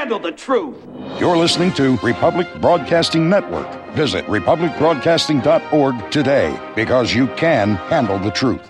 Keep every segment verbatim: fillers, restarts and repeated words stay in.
handle the truth. You're listening to Republic Broadcasting Network. Visit republic broadcasting dot org today, because you can handle the truth.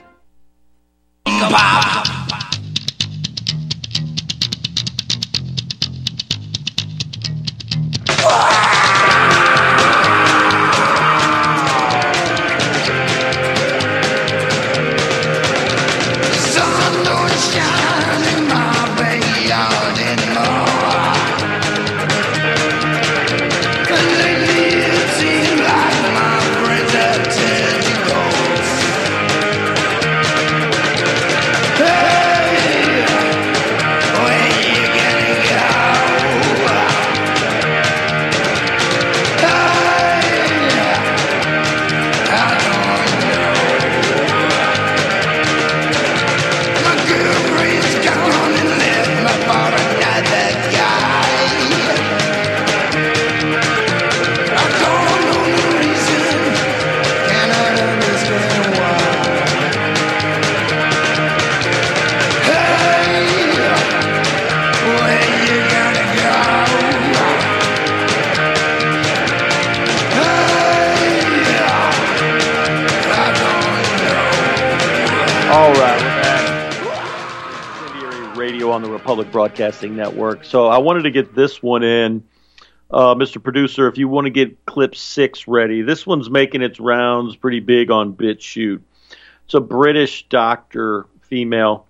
On the Republic Broadcasting Network. So I wanted to get this one in. Uh, Mister Producer, if you want to get clip six ready, this one's making its rounds pretty big on BitChute. It's a British doctor, female,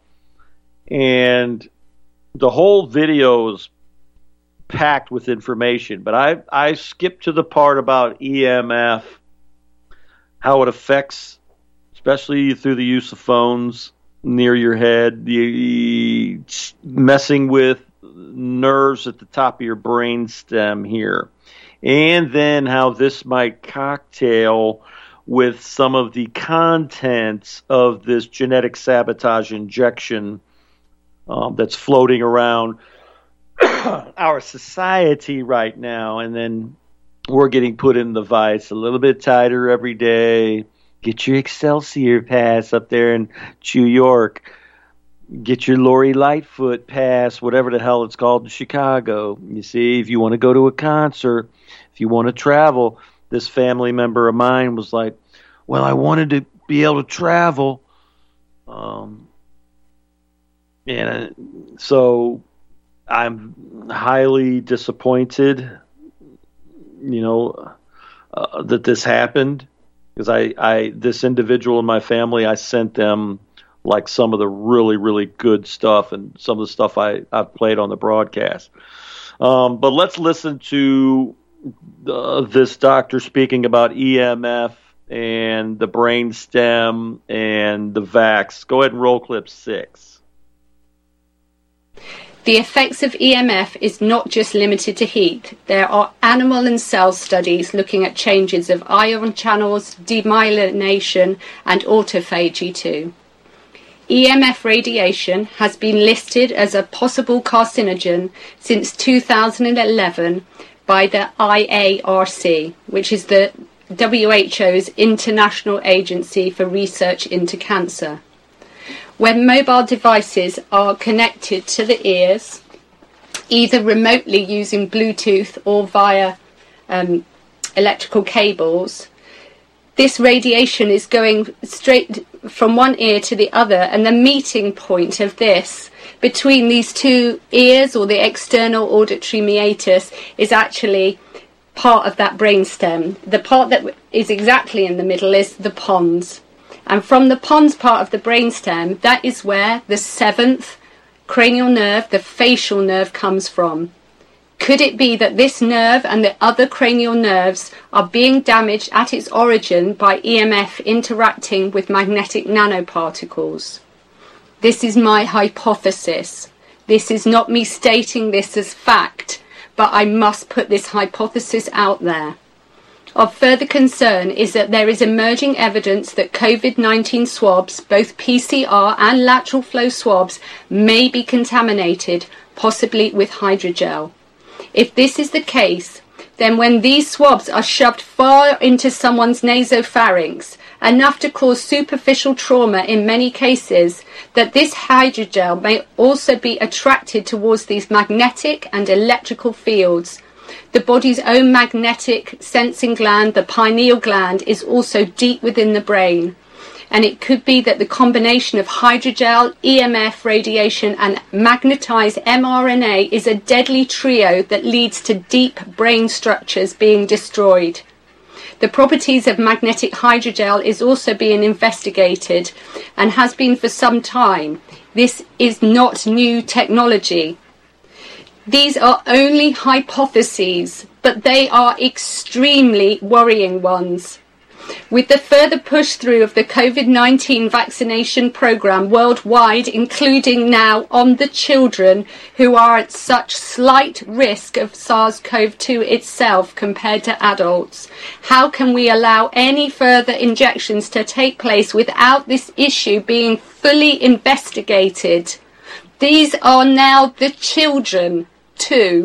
and the whole video is packed with information, but I, I skipped to the part about E M F, how it affects, especially through the use of phones near your head, the messing with nerves at the top of your brain stem here, and then how this might cocktail with some of the contents of this genetic sabotage injection um, that's floating around our society right now. And then we're getting put in the vice a little bit tighter every day. Get your Excelsior pass up there in New York. Get your Lori Lightfoot pass, whatever the hell it's called in Chicago. You see, if you want to go to a concert, if you want to travel, this family member of mine was like, well, I wanted to be able to travel. Um, and so I'm highly disappointed, you know, uh, that this happened. Because I, I, this individual in my family, I sent them like some of the really, really good stuff and some of the stuff I, I've played on the broadcast. Um, but let's listen to uh, this doctor speaking about E M F and the brain stem and the vax. Go ahead and roll clip six. The effects of E M F is not just limited to heat. There are animal and cell studies looking at changes of ion channels, demyelination, and autophagy too. E M F radiation has been listed as a possible carcinogen since two thousand eleven by the I A R C, which is the W H O's International Agency for Research into Cancer. When mobile devices are connected to the ears, either remotely using Bluetooth or via um, electrical cables, this radiation is going straight from one ear to the other, and the meeting point of this between these two ears, or the external auditory meatus, is actually part of that brainstem. The part that is exactly in the middle is the pons. And from the pons part of the brainstem, that is where the seventh cranial nerve, the facial nerve, comes from. Could it be that this nerve and the other cranial nerves are being damaged at its origin by E M F interacting with magnetic nanoparticles? This is my hypothesis. This is not me stating this as fact, but I must put this hypothesis out there. Of further concern is that there is emerging evidence that COVID nineteen swabs, both P C R and lateral flow swabs, may be contaminated, possibly with hydrogel. If this is the case, then when these swabs are shoved far into someone's nasopharynx enough to cause superficial trauma in many cases, that this hydrogel may also be attracted towards these magnetic and electrical fields. The body's own magnetic sensing gland, the pineal gland, is also deep within the brain. And it could be that the combination of hydrogel, E M F radiation and magnetized mRNA is a deadly trio that leads to deep brain structures being destroyed. The properties of magnetic hydrogel is also being investigated and has been for some time. This is not new technology. These are only hypotheses, but they are extremely worrying ones. With the further push through of the COVID nineteen vaccination program worldwide, including now on the children who are at such slight risk of SARS-C o V two itself compared to adults, how can we allow any further injections to take place without this issue being fully investigated? These are now the children too.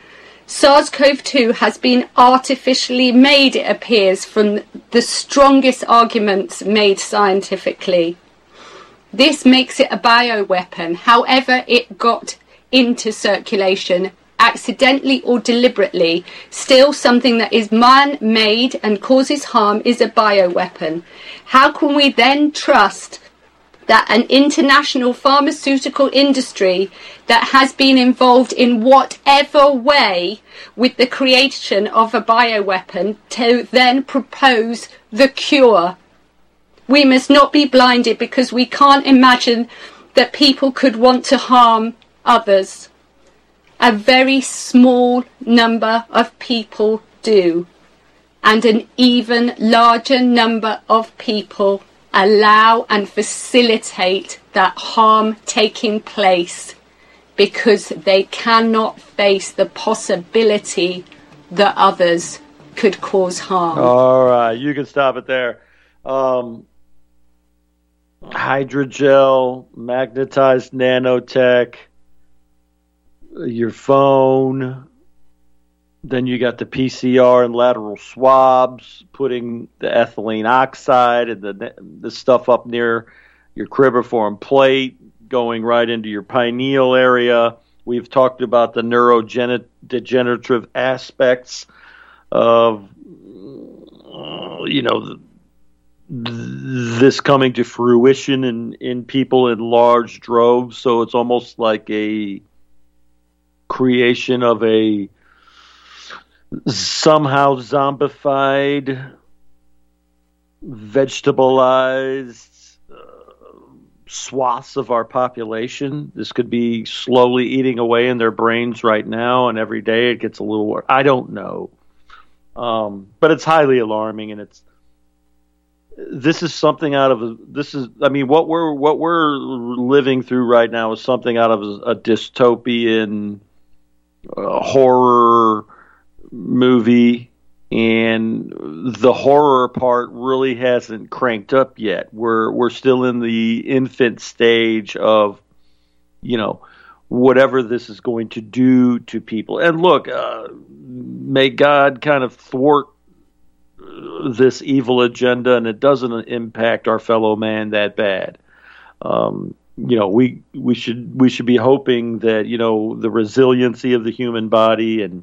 SARS-C o V two has been artificially made, it appears, from the strongest arguments made scientifically. This makes it a bioweapon. However it got into circulation, accidentally or deliberately, still something that is man-made and causes harm is a bioweapon. How can we then trust that an international pharmaceutical industry that has been involved in whatever way with the creation of a bioweapon to then propose the cure? We must not be blinded, because we can't imagine that people could want to harm others. A very small number of people do, and an even larger number of people allow and facilitate that harm taking place because they cannot face the possibility that others could cause harm. All right, you can stop it there. Um, hydrogel, magnetized nanotech, your phone. Then you got the P C R and lateral swabs, putting the ethylene oxide and the the stuff up near your cribriform plate, going right into your pineal area. We've talked about the neurodegenerative aspects of, you know, this coming to fruition in, in people in large droves. So it's almost like a creation of a somehow zombified, vegetabilized uh, swaths of our population. This could be slowly eating away in their brains right now, and every day it gets a little worse. I don't know. Um, but it's highly alarming, and it's this is something out of this is I mean what we're what we're living through right now is something out of a, a dystopian uh, horror movie, and the horror part really hasn't cranked up yet. We're we're still in the infant stage of, you know, whatever this is going to do to people. And look, uh, may God kind of thwart this evil agenda, and it doesn't impact our fellow man that bad. Um, you know, we we should we should be hoping that, you know, the resiliency of the human body and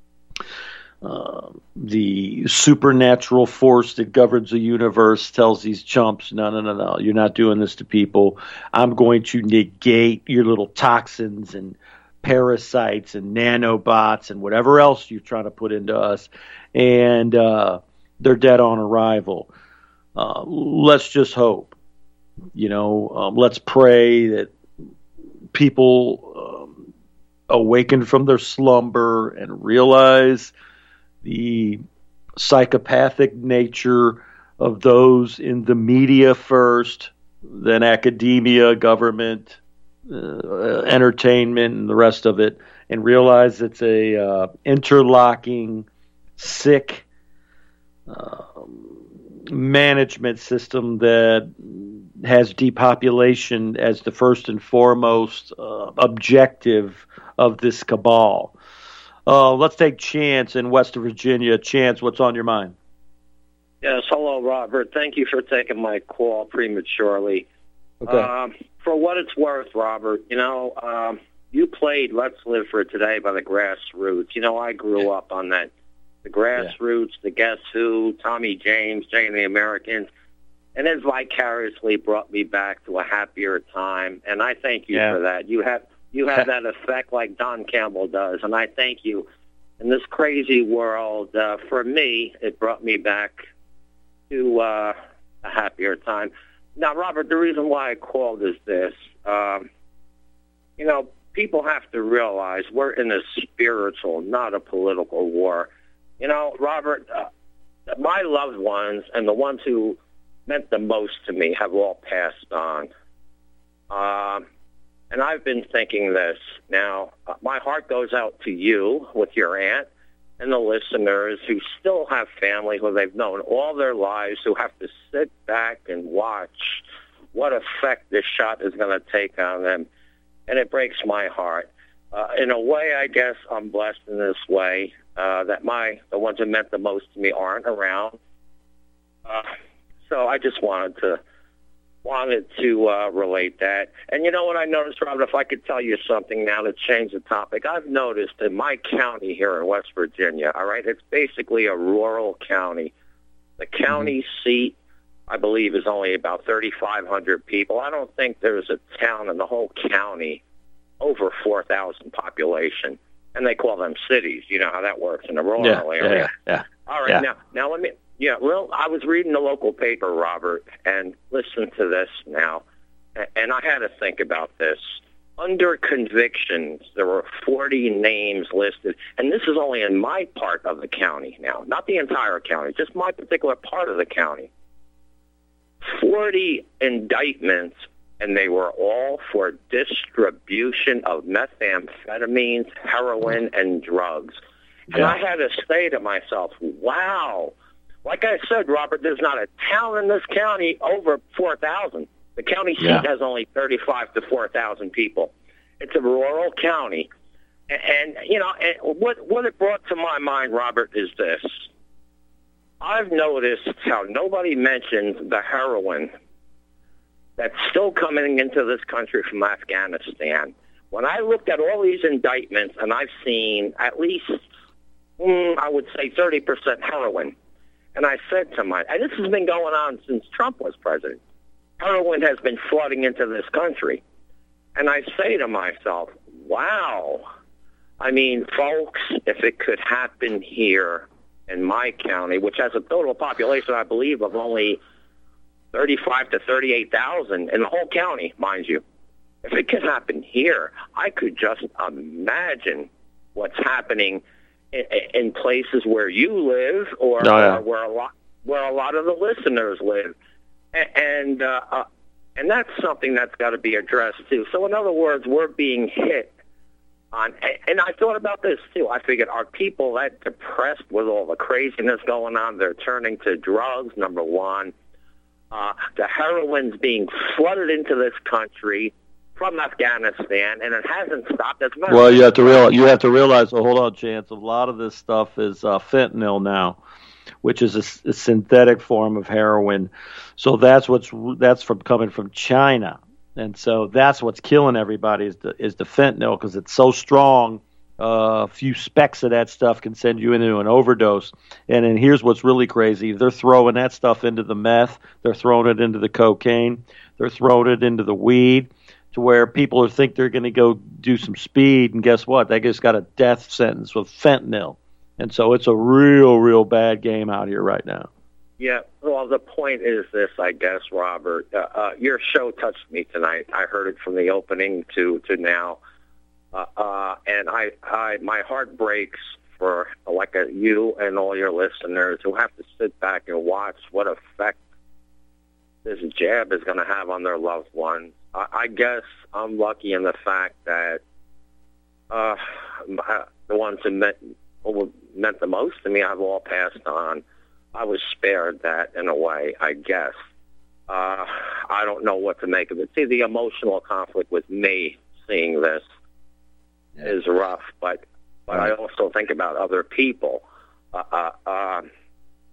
Uh, the supernatural force that governs the universe tells these chumps, no, no, no, no, you're not doing this to people. I'm going to negate your little toxins and parasites and nanobots and whatever else you're trying to put into us. And uh, they're dead on arrival. Uh, let's just hope. You know, um, let's pray that people um, awaken from their slumber and realize the psychopathic nature of those in the media first, then academia, government, uh, entertainment, and the rest of it, and realize it's a uh, interlocking, sick uh, management system that has depopulation as the first and foremost uh, objective of this cabal. Uh, let's take Chance in West Virginia. Chance, what's on your mind? Yes, hello, Robert. Thank you for taking my call prematurely. Okay. Um, for what it's worth, Robert, you know, um, you played Let's Live for Today by the Grassroots. You know, I grew up on that. The Grassroots, yeah. The Guess Who, Tommy James, Jay and the Americans. And it vicariously brought me back to a happier time. And I thank you yeah. for that. You have you have that effect like Don Campbell does. And I thank you. In this crazy world, uh, for me, it brought me back to uh, a happier time. Now, Robert, the reason why I called is this. Um, you know, people have to realize we're in a spiritual, not a political war. You know, Robert, uh, my loved ones and the ones who meant the most to me have all passed on. Um, and I've been thinking this. Now, uh, my heart goes out to you with your aunt and the listeners who still have family who they've known all their lives, who have to sit back and watch what effect this shot is going to take on them. And it breaks my heart. Uh, in a way, I guess I'm blessed in this way, uh, that my the ones who meant the most to me aren't around. Uh, so I just wanted to wanted to uh, relate that. And you know what I noticed, Robert, if I could tell you something now to change the topic, I've noticed in my county here in West Virginia, all right, it's basically a rural county. The county mm-hmm. seat, I believe, is only about thirty-five hundred people. I don't think there's a town in the whole county over four thousand population. And they call them cities. You know how that works in a rural yeah, area. Yeah, yeah. All right, yeah. now, now let me... Yeah, well, I was reading the local paper, Robert, and listen to this now, and I had to think about this. Under convictions, there were forty names listed, and this is only in my part of the county now, not the entire county, just my particular part of the county. forty indictments, and they were all for distribution of methamphetamines, heroin, and drugs. And yeah. I had to say to myself, wow. Like I said, Robert, there's not a town in this county over four thousand. The county seat yeah. has only thirty-five to four thousand people. It's a rural county. And, and you know, and what, what it brought to my mind, Robert, is this. I've noticed how nobody mentions the heroin that's still coming into this country from Afghanistan. When I looked at all these indictments, and I've seen at least, mm, I would say, thirty percent heroin. And I said to my, and this has been going on since Trump was president. Heroin has been flooding into this country. And I say to myself, wow. I mean, folks, if it could happen here in my county, which has a total population, I believe, of only thirty-five to thirty-eight thousand in the whole county, mind you. If it could happen here, I could just imagine what's happening in places where you live, or, oh, yeah. or where a lot where a lot of the listeners live, and uh, uh, and that's something that's got to be addressed too. So, in other words, we're being hit on. And I thought about this too. I figured, are people that depressed with all the craziness going on? They're turning to drugs. Number one, uh, the heroin's being flooded into this country from Afghanistan, and it hasn't stopped. As much. Well, you have to realize. You have to realize. Oh, hold on, Chance. A lot of this stuff is uh, fentanyl now, which is a, a synthetic form of heroin. So that's what's that's from coming from China, and so that's what's killing everybody is the is the fentanyl because it's so strong. Uh, a few specks of that stuff can send you into an overdose. And then here's what's really crazy: they're throwing that stuff into the meth. They're throwing it into the cocaine. They're throwing it into the weed. To where people think they're going to go do some speed, and guess what? They just got a death sentence with fentanyl. And so it's a real, real bad game out here right now. Yeah, well, the point is this, I guess, Robert. Uh, uh, your show touched me tonight. I heard it from the opening to, to now. Uh, uh, and I, I, my heart breaks for like a, you and all your listeners who have to sit back and watch what effect this jab is going to have on their loved ones. I guess I'm lucky in the fact that uh, the ones who meant, meant the most to me have all passed on. I was spared that in a way, I guess. Uh, I don't know what to make of it. See, the emotional conflict with me seeing this yeah. is rough, but but right. I also think about other people. Uh, uh, uh,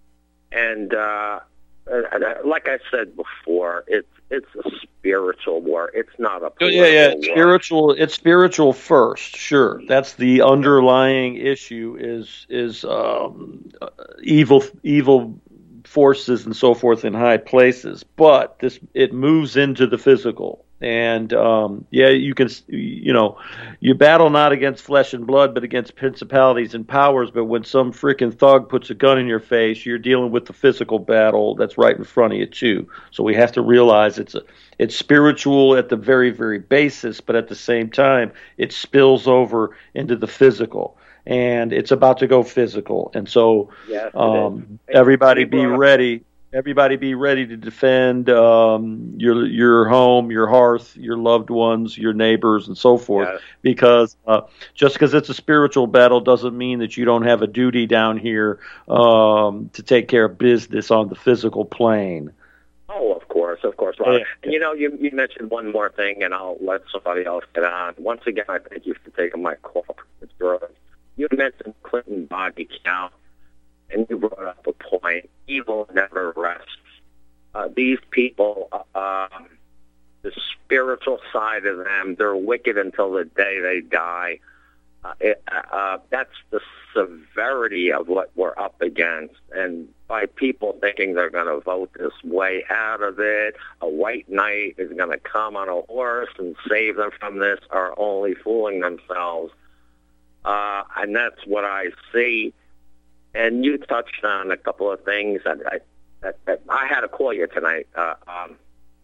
And uh, like I said before, it's it's a spiritual war. It's not a political yeah, yeah. war. Spiritual. It's spiritual first. Sure, that's the underlying issue. Is is um, evil evil forces and so forth in high places, but this it moves into the physical. And um, yeah, you can, you know, you battle not against flesh and blood, but against principalities and powers. But when some freaking thug puts a gun in your face, you're dealing with the physical battle that's right in front of you too. So we have to realize it's a, it's spiritual at the very, very basis, but at the same time, it spills over into the physical, and it's about to go physical. And so, yes, um, everybody be ready. Everybody be ready to defend um, your your home, your hearth, your loved ones, your neighbors, and so forth. Yeah. Because uh, just because it's a spiritual battle doesn't mean that you don't have a duty down here um, to take care of business on the physical plane. Oh, of course, of course. Well, yeah. And you know, you, you mentioned one more thing, and I'll let somebody else get on. Once again, I thank you for taking my call. You mentioned Clinton body count. And you brought up a point. Evil never rests. Uh, these people, uh, um, the spiritual side of them, they're wicked until the day they die. Uh, it, uh, that's the severity of what we're up against. And by people thinking they're going to vote this way out of it, a white knight is going to come on a horse and save them from this, are only fooling themselves. Uh, and that's what I see. And you touched on a couple of things that I, that, that I had to call you tonight. Uh, um,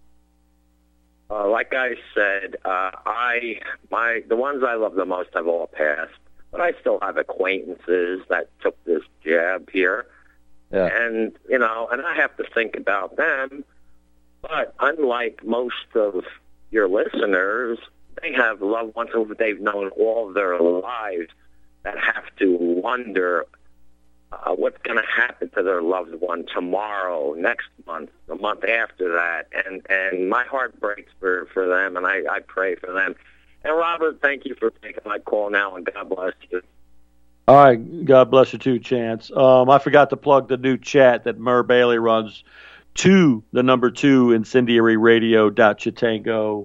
uh, like I said, uh, I my the ones I love the most have all passed, but I still have acquaintances that took this jab here, yeah. and you know, and I have to think about them. But unlike most of your listeners, they have loved ones who they've known all their lives that have to wonder. Uh, what's going to happen to their loved one tomorrow, next month, the month after that, and and my heart breaks for, for them, and I, I pray for them. And Robert, thank you for taking my call now, and God bless you. All right, God bless you too, Chance. Um, I forgot to plug the new chat that Mur Bailey runs to the number two incendiary radio dot chitango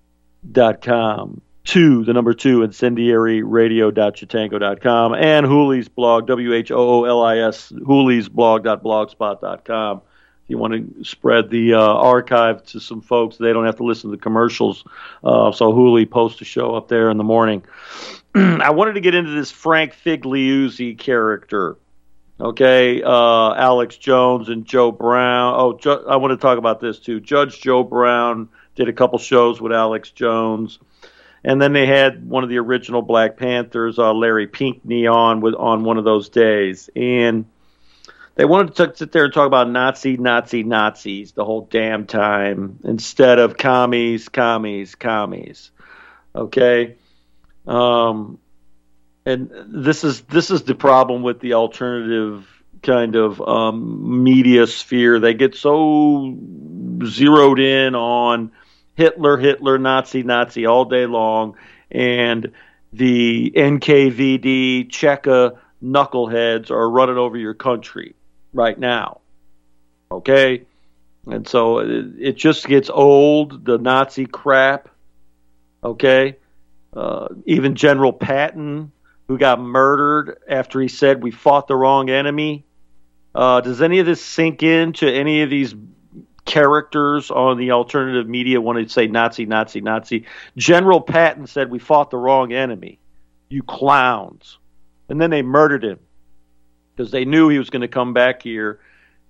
dot com. To the number two incendiary radio dot chitango dot com and Hooley's blog, W H O O L I S, Hooley's blog dot blogspot dot com. If you want to spread the uh, archive to some folks, they don't have to listen to the commercials. Uh, so Hooley posts a show up there in the morning. I wanted to get into this Frank Figliuzzi character. Okay, uh, Alex Jones and Joe Brown. Oh, Ju- I want to talk about this too. Judge Joe Brown did a couple shows with Alex Jones. And then they had one of the original Black Panthers, uh, Larry Pinckney, on with on one of those days. And they wanted to sit there and talk about Nazi, Nazi, Nazis the whole damn time instead of commies, commies, commies. Okay? Um, and this is this is the problem with the alternative kind of um, media sphere. They get so zeroed in on Hitler, Hitler, Nazi, Nazi all day long, and the N K V D, Cheka knuckleheads are running over your country right now, okay? And so it, it just gets old, the Nazi crap, okay? Uh, even General Patton, who got murdered after he said we fought the wrong enemy. Uh, does any of this sink into any of these characters on the alternative media want to say Nazi, Nazi, Nazi? General Patton said we fought the wrong enemy. You clowns. And then they murdered him because they knew he was going to come back here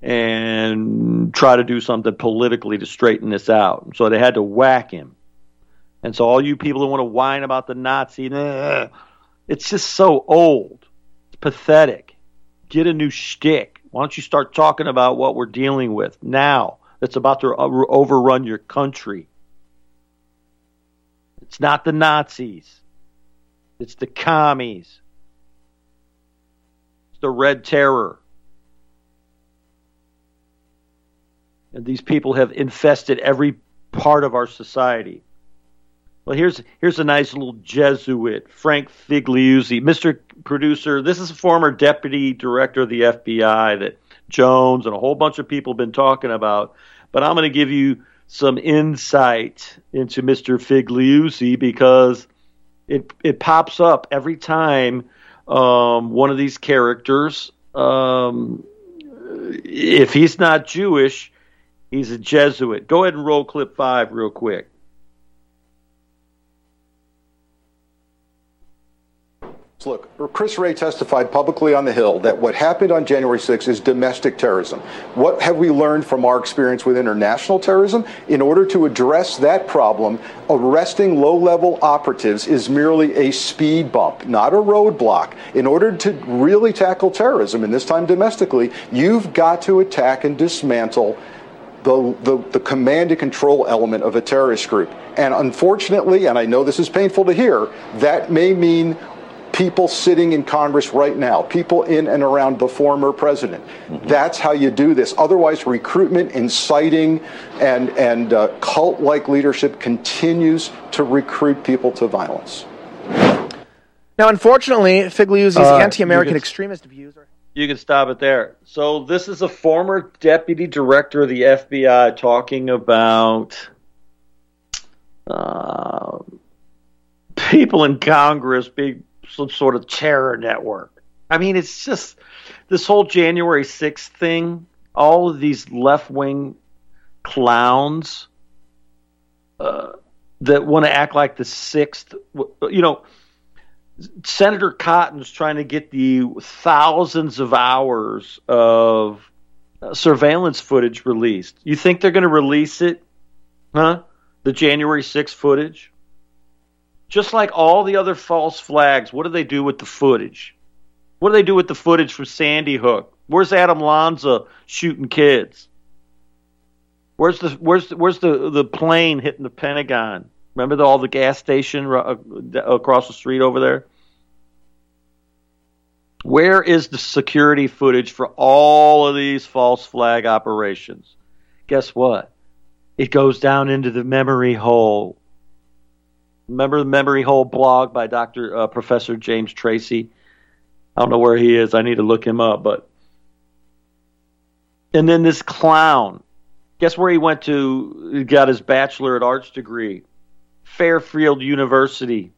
and try to do something politically to straighten this out. So they had to whack him. And so all you people who want to whine about the Nazi, nah, it's just so old. It's pathetic. Get a new shtick. Why don't you start talking about what we're dealing with now? That's about to overrun your country. It's not the Nazis. It's the commies. It's the Red Terror. And these people have infested every part of our society. Well, here's here's a nice little Jesuit, Frank Figliuzzi. Mister Producer, this is a former deputy director of the F B I that Jones and a whole bunch of people have been talking about. But I'm going to give you some insight into Mister Figliuzzi because it it pops up every time um, one of these characters, um, if he's not Jewish, he's a Jesuit. Go ahead and roll clip five real quick. Look, Chris Wray testified publicly on the Hill that what happened on January sixth is domestic terrorism. What have we learned from our experience with international terrorism? In order to address that problem, arresting low-level operatives is merely a speed bump, not a roadblock. In order to really tackle terrorism, and this time domestically, you've got to attack and dismantle The, the, the command and control element of a terrorist group. And unfortunately, and I know this is painful to hear, that may mean people sitting in Congress right now, people in and around the former president. Mm-hmm. That's how you do this. Otherwise, recruitment, inciting, and, and uh, cult-like leadership continues to recruit people to violence. Now, unfortunately, Figliuzzi's uh, anti-American extremist views are... You can stop it there. So this is a former deputy director of the F B I talking about uh, people in Congress being some sort of terror network. I mean, it's just this whole January sixth thing, all of these left-wing clowns uh, that want to act like the sixth, you know, Senator Cotton's trying to get the thousands of hours of uh, surveillance footage released. You think they're going to release it? Huh? The January sixth footage? Just like all the other false flags, what do they do with the footage? What do they do with the footage from Sandy Hook? Where's Adam Lanza shooting kids? Where's the where's the, where's the, the plane hitting the Pentagon? Remember the, all the gas station uh, across the street over there? Where is the security footage for all of these false flag operations? Guess what? It goes down into the memory hole. Remember the memory hole blog by Doctor Uh, Professor James Tracy? I don't know where he is. I need to look him up. But and then this clown. Guess where he went to? He got his Bachelor of Arts degree. Fairfield University,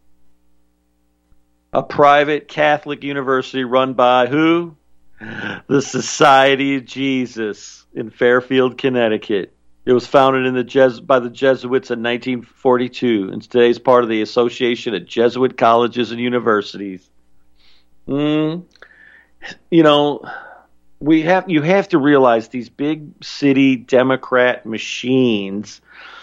a private Catholic university run by who? The Society of Jesus in Fairfield, Connecticut. It was founded in the Jes- by the Jesuits in nineteen forty-two, and today is part of the Association of Jesuit Colleges and Universities. Mm. You know, we have you have to realize these big city Democrat machines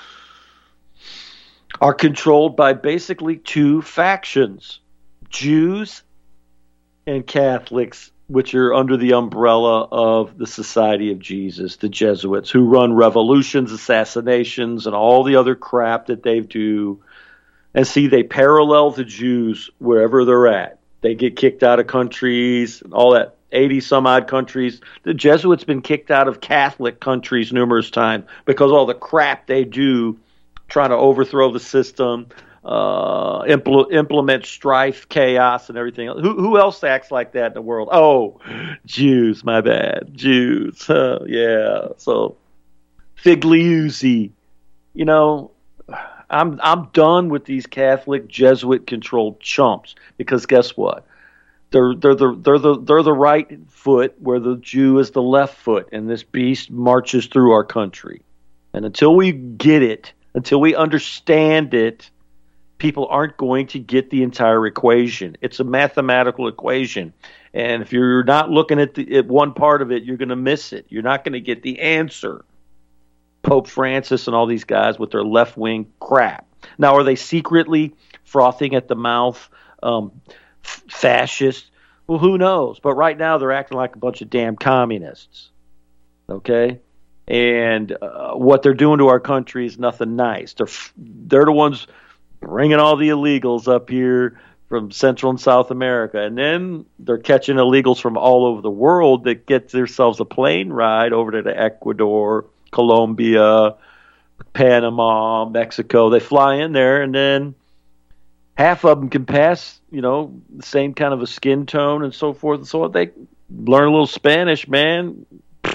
are controlled by basically two factions, Jews and Catholics, which are under the umbrella of the Society of Jesus, the Jesuits, who run revolutions, assassinations, and all the other crap that they do. And see, they parallel the Jews wherever they're at. They get kicked out of countries, and all that, eighty-some-odd countries. The Jesuits been kicked out of Catholic countries numerous times because all the crap they do trying to overthrow the system, uh, impl- implement strife, chaos, and everything else. Who, who else acts like that in the world? Oh, Jews, my bad. Jews. Uh, yeah. So, Figliuzzi. You know, I'm I'm done with these Catholic Jesuit-controlled chumps because guess what? They're they're the they're the they're the right foot where the Jew is the left foot, and this beast marches through our country. And until we get it, until we understand it, people aren't going to get the entire equation. It's a mathematical equation. And if you're not looking at, the, at one part of it, you're going to miss it. You're not going to get the answer. Pope Francis and all these guys with their left-wing crap. Now, are they secretly frothing at the mouth, um, f- fascist? Well, who knows? But right now they're acting like a bunch of damn communists. Okay? And uh, what they're doing to our country is nothing nice. They're they're the ones bringing all the illegals up here from Central and South America. And then they're catching illegals from all over the world that get themselves a plane ride over to the Ecuador, Colombia, Panama, Mexico. They fly in there, and then half of them can pass, you know, the same kind of a skin tone and so forth and so on. They learn a little Spanish, man.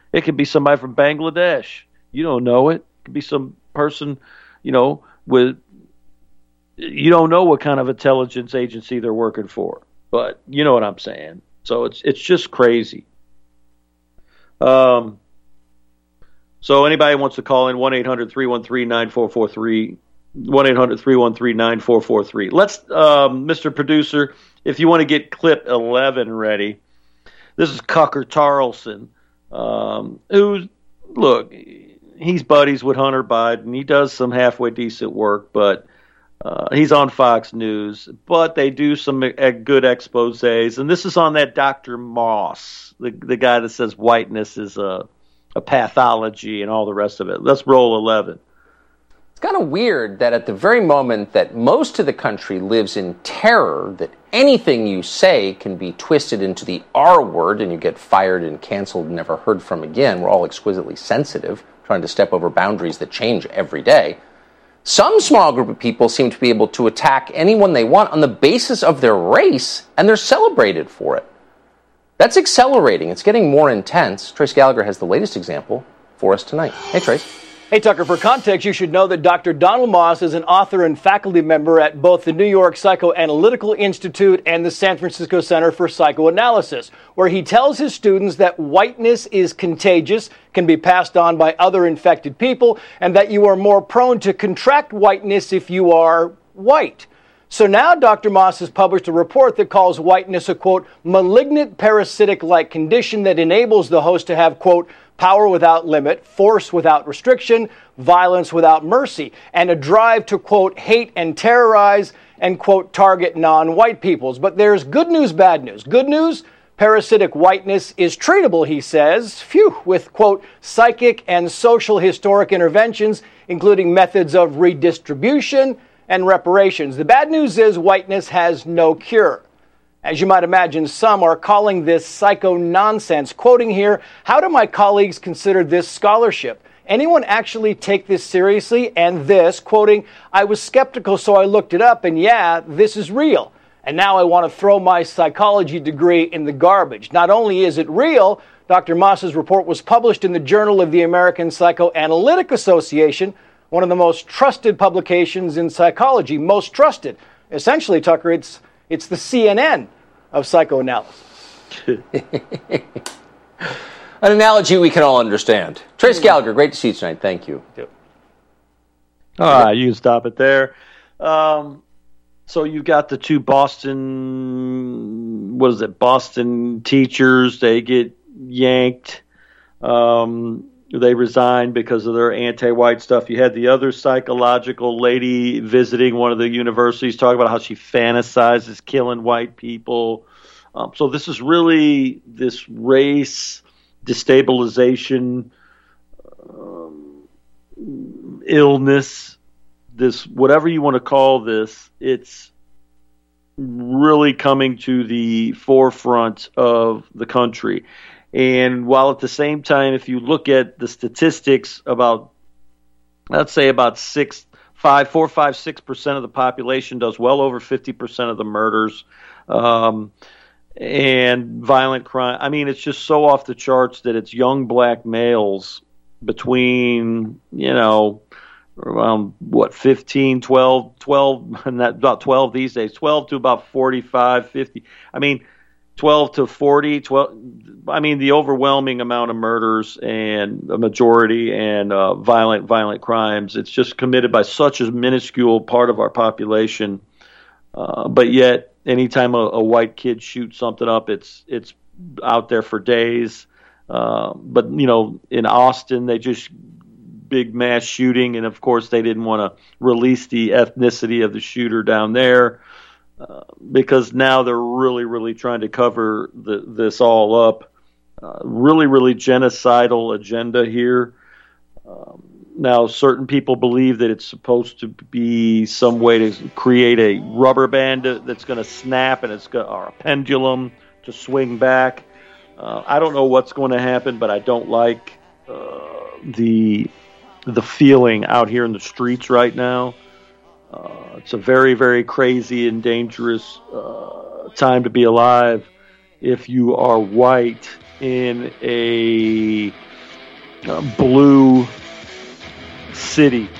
It could be somebody from Bangladesh. You don't know it. It could be some person, you know, with you don't know what kind of intelligence agency they're working for. But you know what I'm saying. So it's it's just crazy. Um. So anybody wants to call in, one eight hundred three one three nine four four three, one eight hundred three one three nine four four three. Let's, um, Mister Producer, if you want to get clip eleven ready, this is Cucker Tarlson, um, who's, look, he's buddies with Hunter Biden. He does some halfway decent work, but uh, he's on Fox News. But they do some uh, good exposés, and this is on that Doctor Moss, the the guy that says whiteness is a, a pathology and all the rest of it. Let's roll eleven. It's kind of weird that at the very moment that most of the country lives in terror that anything you say can be twisted into the R word and you get fired and canceled and never heard from again, we're all exquisitely sensitive, trying to step over boundaries that change every day. Some small group of people seem to be able to attack anyone they want on the basis of their race, and they're celebrated for it. That's accelerating. It's getting more intense. Trace Gallagher has the latest example for us tonight. Hey, Trace. Hey, Tucker, for context, you should know that Doctor Donald Moss is an author and faculty member at both the New York Psychoanalytical Institute and the San Francisco Center for Psychoanalysis, where he tells his students that whiteness is contagious, can be passed on by other infected people, and that you are more prone to contract whiteness if you are white. So now Doctor Moss has published a report that calls whiteness a, quote, malignant parasitic-like condition that enables the host to have, quote, power without limit, force without restriction, violence without mercy, and a drive to, quote, hate and terrorize and, quote, target non-white peoples. But there's good news, bad news. Good news, parasitic whiteness is treatable, he says, phew, with, quote, psychic and social historic interventions, including methods of redistribution and reparations. The bad news is whiteness has no cure. As you might imagine, some are calling this psycho-nonsense. Quoting here, how do my colleagues consider this scholarship? Anyone actually take this seriously? And this, quoting, I was skeptical, so I looked it up, and yeah, this is real. And now I want to throw my psychology degree in the garbage. Not only is it real, Doctor Moss's report was published in the Journal of the American Psychoanalytic Association, one of the most trusted publications in psychology. Most trusted. Essentially, Tucker, it's It's the C N N of psychoanalysis. An analogy we can all understand. Trace Gallagher, great to see you tonight. Thank you. All right, you can stop it there. Um, so you've got the two Boston, what is it, Boston teachers. They get yanked. Um, they resign because of their anti-white stuff. You had the other psychological lady visiting one of the universities talking about how she fantasizes killing white people. Um, so this is really this race destabilization, um, illness, this whatever you want to call this. It's really coming to the forefront of the country. And while at the same time, if you look at the statistics, about, let's say about six, five, four, five, six percent of the population does well over fifty percent of the murders, um, and violent crime. I mean, it's just so off the charts that it's young black males between, you know, around what, fifteen, twelve, twelve, and that about twelve these days, twelve to about forty-five, fifty. I mean, twelve to forty, twelve, I mean, the overwhelming amount of murders and a majority and uh, violent, violent crimes. It's just committed by such a minuscule part of our population. Uh, but yet, anytime a, a white kid shoots something up, it's it's out there for days. Uh, but, you know, in Austin, they just big mass shooting. And, of course, they didn't want to release the ethnicity of the shooter down there. Uh, because now they're really, really trying to cover the, this all up. Uh, really, really genocidal agenda here. Um, now, certain people believe that it's supposed to be some way to create a rubber band that's going to snap and it's got or a pendulum to swing back. Uh, I don't know what's going to happen, but I don't like uh, the the feeling out here in the streets right now. Uh, it's a very, very crazy and dangerous uh, time to be alive if you are white in a uh, blue city.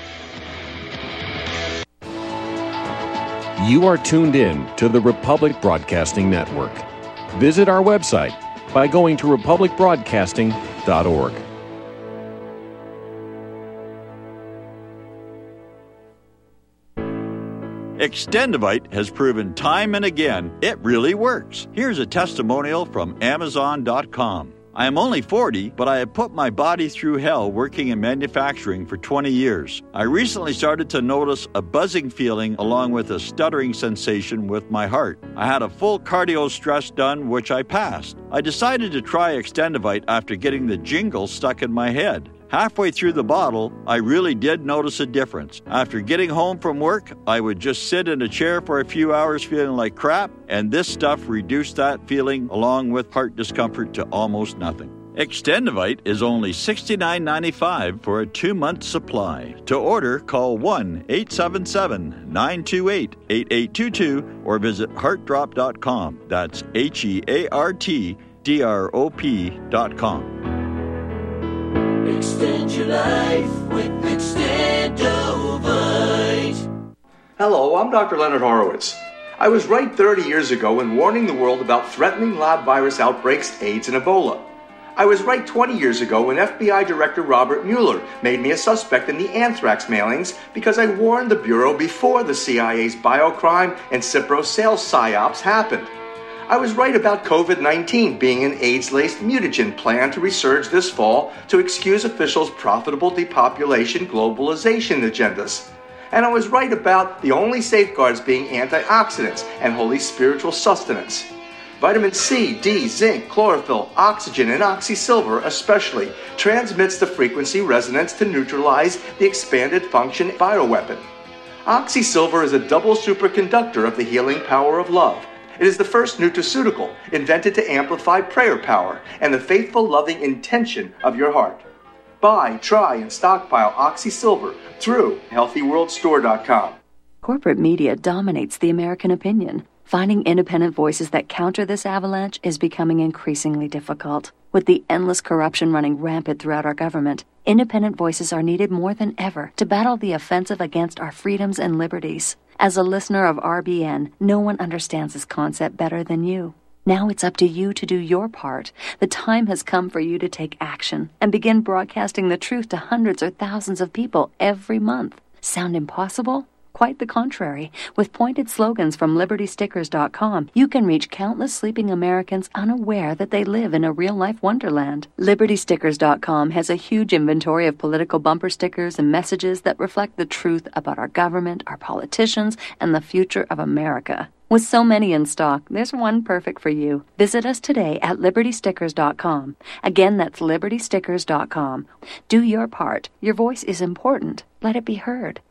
You are tuned in to the Republic Broadcasting Network. Visit our website by going to republic broadcasting dot org. Extendivite has proven time and again it really works. Here's a testimonial from amazon dot com. I am only forty, but I have put my body through hell working in manufacturing for twenty years. I recently started to notice a buzzing feeling along with a stuttering sensation with my heart. I had a full cardio stress done, which I passed. I decided to try Extendivite after getting the jingle stuck in my head. Halfway through the bottle, I really did notice a difference. After getting home from work, I would just sit in a chair for a few hours feeling like crap, and this stuff reduced that feeling along with heart discomfort to almost nothing. Extendivite is only sixty-nine ninety-five for a two-month supply. To order, call one eight seven seven, nine two eight, eight eight two two or visit heart drop dot com. That's H E A R T D R O P dot com. Extend your life with Extendovite. Hello, I'm Doctor Leonard Horowitz. I was right thirty years ago when warning the world about threatening lab virus outbreaks, AIDS, and Ebola. I was right twenty years ago when F B I Director Robert Mueller made me a suspect in the anthrax mailings because I warned the Bureau before the C I A's biocrime and Cipro sales psyops happened. I was right about COVID nineteen being an AIDS-laced mutagen plan to resurge this fall to excuse officials' profitable depopulation globalization agendas. And I was right about the only safeguards being antioxidants and holy spiritual sustenance. Vitamin C, D, zinc, chlorophyll, oxygen, and oxysilver especially transmits the frequency resonance to neutralize the expanded function bioweapon. Oxysilver is a double superconductor of the healing power of love. It is the first nutraceutical invented to amplify prayer power and the faithful, loving intention of your heart. Buy, try, and stockpile Oxysilver through healthy world store dot com. Corporate media dominates the American opinion. Finding independent voices that counter this avalanche is becoming increasingly difficult. With the endless corruption running rampant throughout our government, independent voices are needed more than ever to battle the offensive against our freedoms and liberties. As a listener of R B N, no one understands this concept better than you. Now it's up to you to do your part. The time has come for you to take action and begin broadcasting the truth to hundreds or thousands of people every month. Sound impossible? Quite the contrary. With pointed slogans from liberty stickers dot com, you can reach countless sleeping Americans unaware that they live in a real-life wonderland. liberty stickers dot com has a huge inventory of political bumper stickers and messages that reflect the truth about our government, our politicians, and the future of America. With so many in stock, there's one perfect for you. Visit us today at liberty stickers dot com. Again, that's liberty stickers dot com. Do your part. Your voice is important. Let it be heard.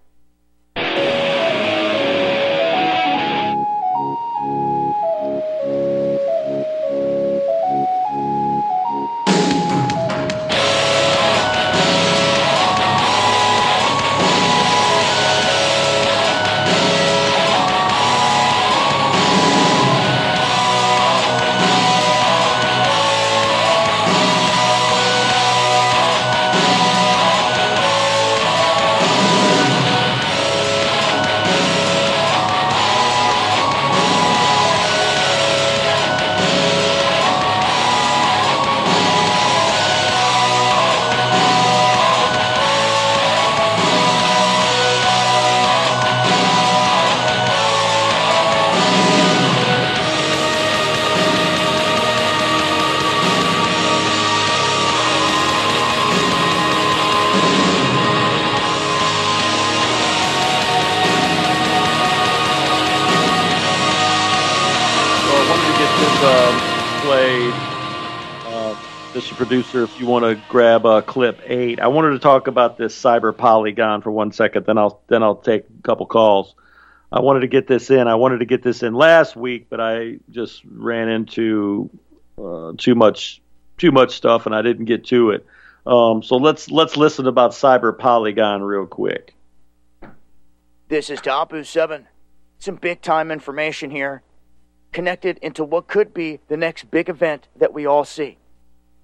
Mister Producer, if you want to grab uh, clip eight, I wanted to talk about this cyber polygon for one second. Then I'll then I'll take a couple calls. I wanted to get this in. I wanted to get this in last week, but I just ran into uh, too much too much stuff, and I didn't get to it. Um, so let's let's listen about cyber polygon real quick. This is Tapu seven. Some big time information here, connected into what could be the next big event that we all see.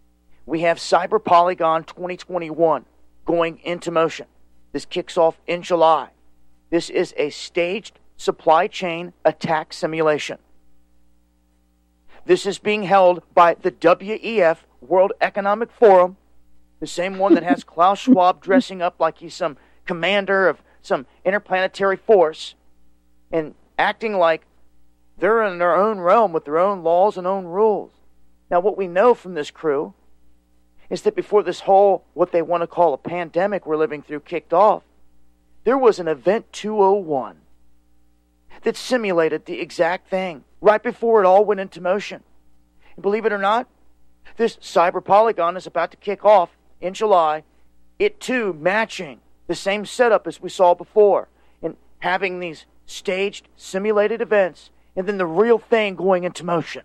We have Cyber Polygon twenty twenty-one going into motion. This kicks off in July. This is a staged supply chain attack simulation. This is being held by the W E F, World Economic Forum, the same one that has Klaus Schwab dressing up like he's some commander of some interplanetary force and acting like they're in their own realm with their own laws and own rules. Now, what we know from this crew is that before this whole, what they want to call a pandemic we're living through kicked off, there was an Event two oh one that simulated the exact thing right before it all went into motion. And believe it or not, this Cyber Polygon is about to kick off in July, it too matching the same setup as we saw before, and having these staged, simulated events, and then the real thing going into motion.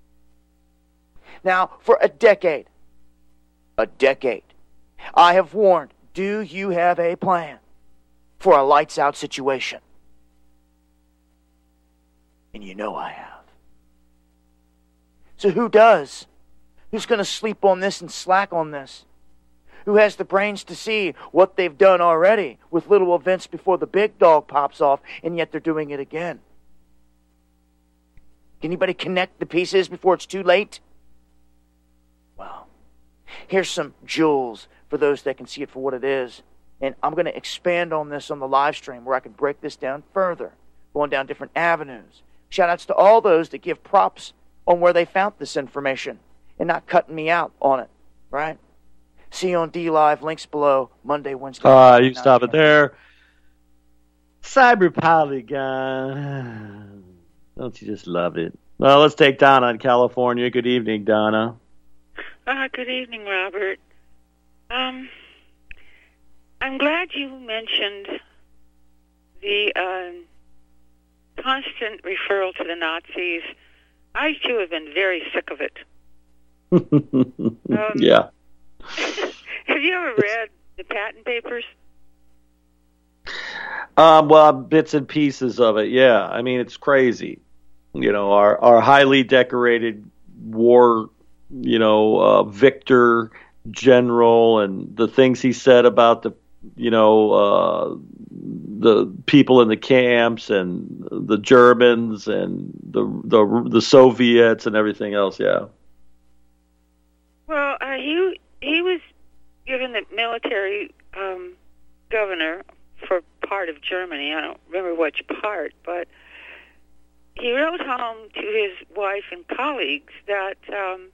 Now, for a decade, a decade, I have warned, do you have a plan for a lights-out situation? And you know I have. So who does? Who's going to sleep on this and slack on this? Who has the brains to see what they've done already with little events before the big dog pops off, and yet they're doing it again? Can anybody connect the pieces before it's too late? Well, here's some jewels for those that can see it for what it is. And I'm going to expand on this on the live stream where I can break this down further, going down different avenues. Shout outs to all those that give props on where they found this information and not cutting me out on it, right? See you on D Live, links below, Monday, Wednesday. Ah, uh, you stop it there. Cyber Polygon. Don't you just love it? Well, let's take Donna in California. Good evening, Donna. Uh, good evening, Robert. Um, I'm glad you mentioned the uh, constant referral to the Nazis. I, too, have been very sick of it. um, yeah. Have you ever read the Patton Papers? Um, well, bits and pieces of it, yeah. I mean, it's crazy. You know, our, our highly decorated war, you know, uh, victor general, and the things he said about the, you know, uh, the people in the camps and the Germans and the the, the Soviets and everything else, yeah. Well, uh, he he was given the military um, governor for part of Germany. I don't remember which part, but he wrote home to his wife and colleagues that um,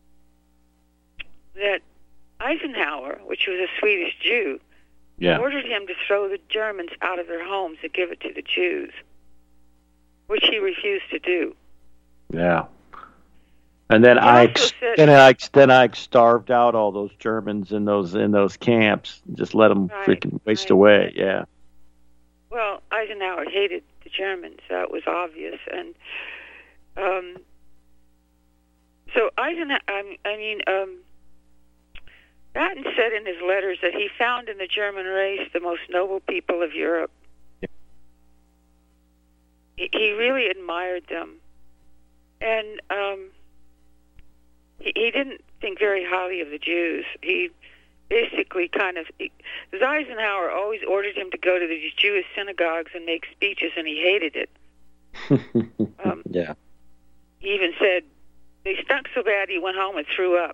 that Eisenhower, which was a Swedish Jew, yeah. ordered him to throw the Germans out of their homes and give it to the Jews, which he refused to do. Yeah. And then He I also said- then I then I starved out all those Germans in those in those camps. Just let them Right, freaking waste right. away. Yeah. Well, Eisenhower hated the Germans. That was obvious. And um, so Eisenhower, I I mean, um, Patton said in his letters that he found in the German race the most noble people of Europe. Yeah. He, he really admired them. And um, he, he didn't think very highly of the Jews. He basically kind of, because Eisenhower always ordered him to go to the Jewish synagogues and make speeches, and he hated it. um, yeah. He even said they stunk so bad he went home and threw up.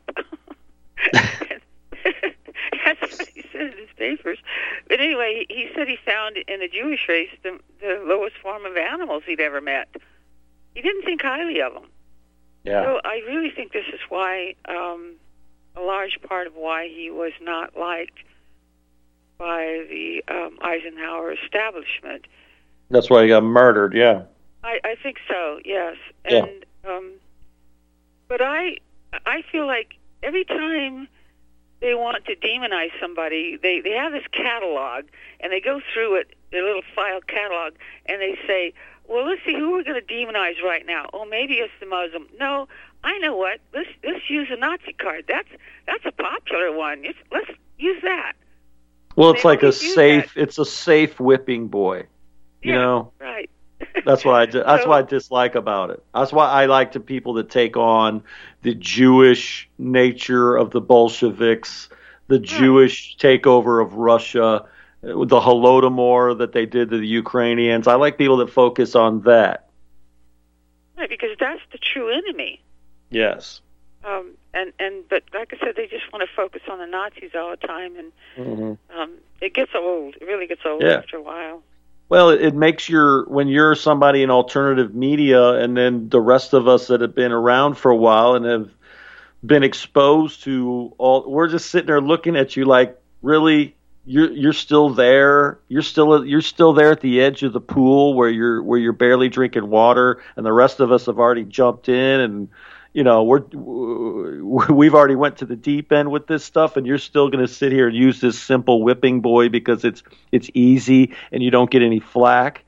That's what he said in his papers. But anyway, he, he said he found in the Jewish race the, the lowest form of animals he'd ever met. He didn't think highly of them. Yeah. So I really think this is why, um, a large part of why he was not liked by the um, Eisenhower establishment. That's why he got murdered. Yeah. I, I think so. Yes. Yeah. And um, but I I feel like every time they want to demonize somebody, they they have this catalog and they go through it, their little file catalog, and they say, well, let's see who we're going to demonize right now. Oh, maybe it's the Muslim. No, I know what. Let's let's use a Nazi card. That's that's a popular one. It's, let's use that. Well, it's They like a always use safe. that. It's a safe whipping boy. You Yeah, know. right. That's what I that's So- what I dislike about it. That's why I like the people that take on the Jewish nature of the Bolsheviks, the Jewish takeover of Russia, the Holodomor that they did to the Ukrainians. I like people that focus on that. Right, because that's the true enemy. Yes. Um, and, and but like I said, they just want to focus on the Nazis all the time, and Mm-hmm. um, it gets old. It really gets old Yeah. after a while. Well, it makes your when you're somebody in alternative media, and then the rest of us that have been around for a while and have been exposed to all. We're just sitting there looking at you like, really, you're you're still there. You're still you're still there at the edge of the pool where you're where you're barely drinking water, and the rest of us have already jumped in, and you know we're we've already went to the deep end with this stuff, and you're still going to sit here and use this simple whipping boy because it's it's easy and you don't get any flack.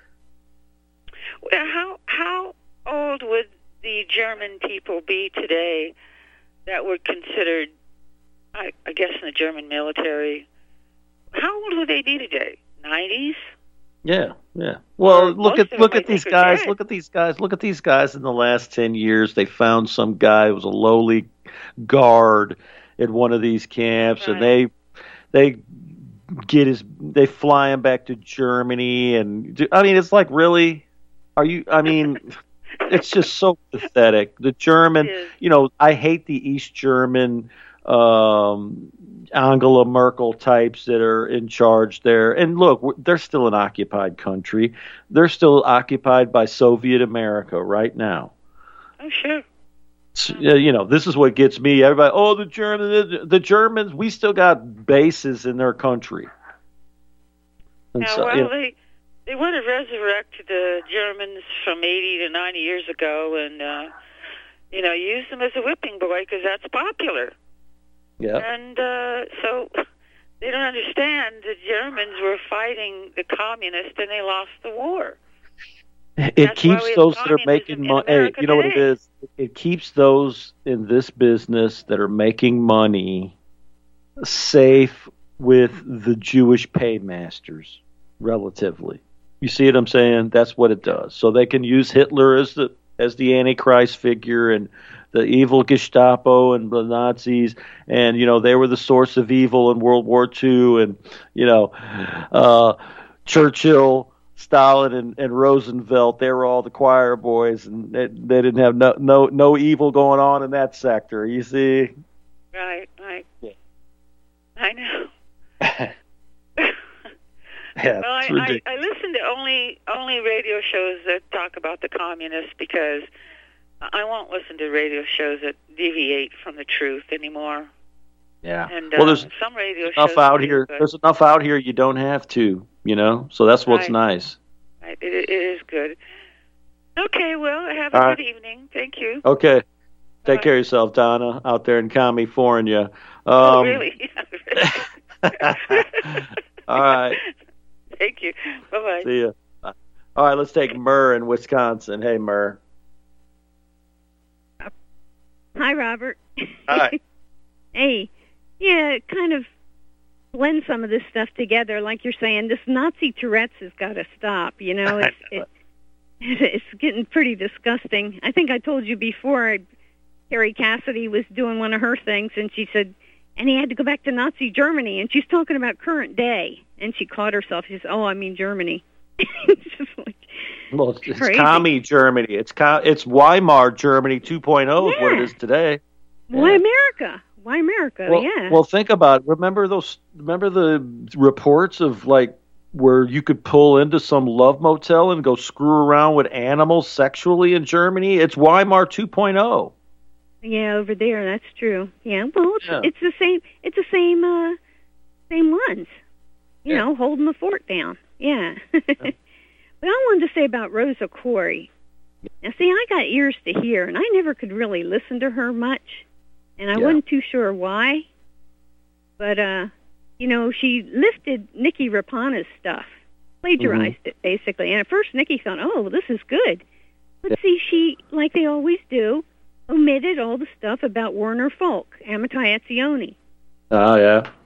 Well, how how old would the German people be today that were considered, I, I guess, in the German military? How old would they be today? Nineties? Yeah, yeah. Well, look most at of look them, I at these think, are guys. dead. Look at these guys. Look at these guys. In the last ten years, they found some guy who was a lowly guard at one of these camps, and they they get his they fly him back to Germany, and I mean, it's like, really, are you? I mean, it's just so pathetic. The German, you know, I hate the East German. Um, Angela Merkel types that are in charge there. And look, we're- they're still an occupied country. They're still occupied by Soviet America right now. Oh, sure. S- uh, You know, this is what gets me. Everybody, oh, the Germans, the, the Germans, we still got bases in their country. And Now, so, well, you know, they they want to resurrect the Germans from eighty to ninety years ago, and uh, you know, use them as a whipping boy because that's popular. yeah. And uh, so they don't understand the Germans were fighting the communists and they lost the war. It That's why keeps we have those that are communism making in money. Hey, America you know what it today. is? It keeps those in this business that are making money safe with the Jewish paymasters, relatively. You see what I'm saying? That's what it does. So they can use Hitler as the as the Antichrist figure, and the evil Gestapo and the Nazis, and you know they were the source of evil in World War Two, and you know uh, Churchill, Stalin, and, and Roosevelt, they were all the choir boys, and they, they didn't have no no no evil going on in that sector. You see? Right, right. I know. Yeah, Well, I, it's I, ridiculous. I listen to only only radio shows that talk about the communists because I won't listen to radio shows that deviate from the truth anymore. Yeah. And well, uh, there's some radio enough shows out do, here. but- There's enough out here. You don't have to, you know. So that's what's Right. nice. Right, It, it is good. Okay, well, have a All good right. evening. Thank you. Okay. Take care of yourself, Donna, out there in California. Um, oh, really? All right. Thank you. Bye-bye. See ya. Bye. All right, let's take Murr in Wisconsin. Hey, Murr. Hi, Robert. Hi. Hey, yeah, it kind of blend some of this stuff together. Like you're saying, this Nazi Tourette's has got to stop. You know, it's it, it's getting pretty disgusting. I think I told you before, I, Carrie Cassidy was doing one of her things, and she said, and he had to go back to Nazi Germany, and she's talking about current day, and she caught herself. She said, oh, I mean Germany. It's just like, Well, it's, it's Crazy. commie Germany. It's co- it's Weimar Germany two point oh is what it is today. why America? Why America? Well, yeah. well, think about it. Remember those? Remember the reports of like where you could pull into some love motel and go screw around with animals sexually in Germany? It's Weimar two point oh. Yeah, over there, that's true. Yeah, well, it's, Yeah. it's the same. It's the same. Uh, same ones. You know, holding the fort down. Yeah. But I wanted to say about Rosa Corey. Now, see, I got ears to hear, and I never could really listen to her much, and I Yeah. wasn't too sure why. But uh, you know, she lifted Nikki Rapana's stuff, plagiarized it basically. And at first, Nikki thought, "Oh, well, this is good." But see, she, like they always do, omitted all the stuff about Werner Folk, Amitai Etzioni. Oh yeah.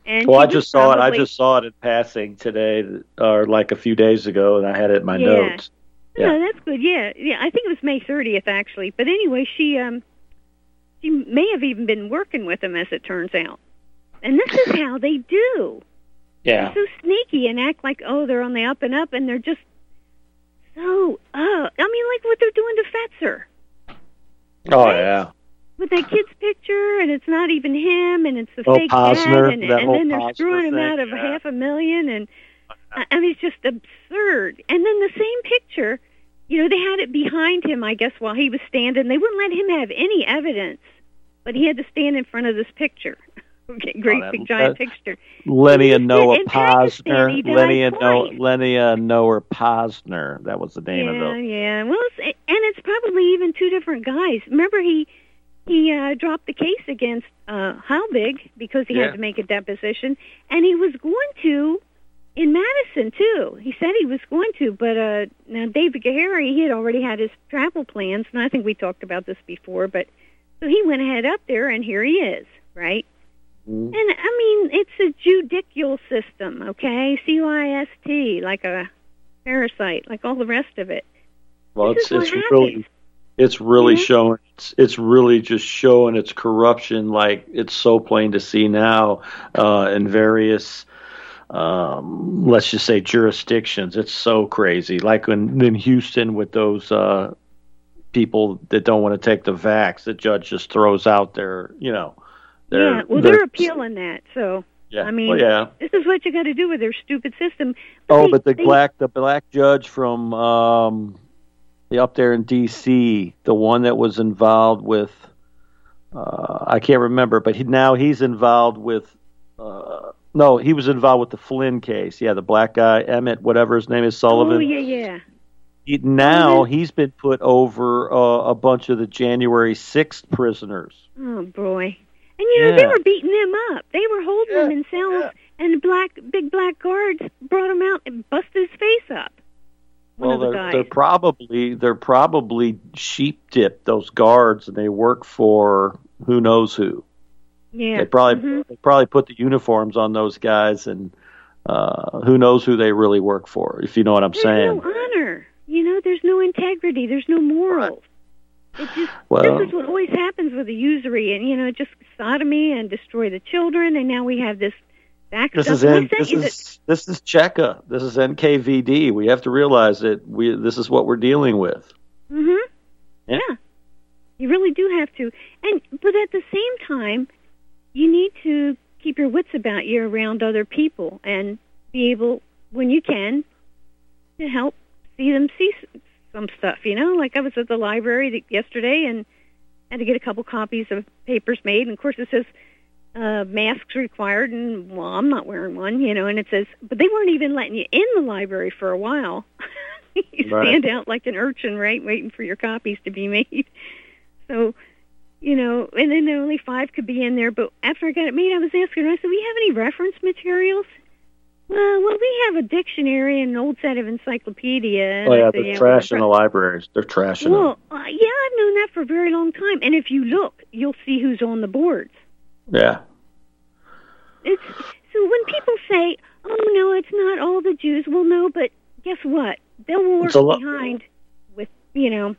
And well, she I was just saw it. I probably- just saw it in passing today, or like a few days ago, and I had it in my Yeah. notes. No, Yeah. that's good. Yeah, yeah. I think it was May thirtieth actually. But anyway, she um, she may have even been working with him, as it turns out. And this is how they do. Yeah. They're so sneaky and act like, oh, they're on the up and up, and they're just so. Uh, I mean, like what they're doing to Fetzer Oh yeah. with that kid's picture, and it's not even him, and it's the Oh, fake Posner, dad, and, that and whole then they're Posner screwing him thing, out of yeah. half a million, and I I mean, it's just absurd. And then the same picture, you know, they had it behind him, I guess, while he was standing. They wouldn't let him have any evidence, but he had to stand in front of this picture. Okay, great Oh, that- big giant that- picture. Lenny and Noah in Pakistan, Posner. he died Lenny and Noah. twice. Lenny and Noah Posner. That was the name Yeah, of the. yeah. Well, it's, and it's probably even two different guys. Remember, he he uh, dropped the case against uh, Halbig because he Yeah. had to make a deposition, and he was going to in Madison too. He said he was going to, but uh, now David Gahary, he had already had his travel plans, and I think we talked about this before. But so he went ahead up there, and here he is, right? Mm-hmm. And I mean, it's a judicial system, okay? C Y S T, like a parasite, like all the rest of it. Well, This it's is what it's happens. really it's really Mhm. showing. It's, it's really just showing its corruption. Like it's so plain to see now uh, in various. Um, let's just say jurisdictions. It's so crazy. Like in, in Houston with those uh, people that don't want to take the vax, the judge just throws out their, you know, their, Yeah, well, their- they're appealing that, so Yeah, I mean, well, yeah. this is what you got to do with their stupid system. Oh, they- but the they- black the black judge from um, the up there in D C, the one that was involved with, uh, I can't remember, but he, now he's involved with. Uh, no, he was involved with the Flynn case. Yeah, the black guy Emmett, whatever his name is, Sullivan. Oh yeah, yeah. He, now he's been put over uh, a bunch of the January sixth prisoners. Oh boy. And you know, they Yeah. were beating them up. They were holding them in cells, and the black big black guards brought him out and busted his face up. One Well, of the they're, guys. they're probably they're probably sheep dipped those guards, and they work for who knows who. Yeah. They probably Mhm. they probably put the uniforms on those guys, and uh, who knows who they really work for. If you know what I'm There's saying. no honor. You know, there's no integrity. There's no morals. It just Well- this is what always happens with the usury, and you know, just sodomy and destroy the children, and now we have this back This stuff. is And I N, sent this you the- is this is Cheka. This is N K V D. We have to realize that we this is what we're dealing with. Mhm. Yeah. Yeah. You really do have to. And but at the same time, you need to keep your wits about you around other people and be able, when you can, to help see them see s- some stuff, you know? Like I was at the library th- yesterday and had to get a couple copies of papers made, and of course it says uh, masks required, and well, I'm not wearing one, you know, and it says, but they weren't even letting you in the library for a while. You Right. stand out like an urchin, right, waiting for your copies to be made. So, you know, and then there only five could be in there, but after I got it made, I was asking her, I said, we have any reference materials? Well, well, we have a dictionary and an old set of encyclopedia. And Oh I yeah, said, they're yeah, trashing well, the libraries. They're trashing them. well, uh, yeah, I've known that for a very long time. And if you look, you'll see who's on the boards. Yeah. It's so when people say, "Oh no, it's not all the Jews." Well, no, but guess what? They'll work It's a lo- behind with, you know.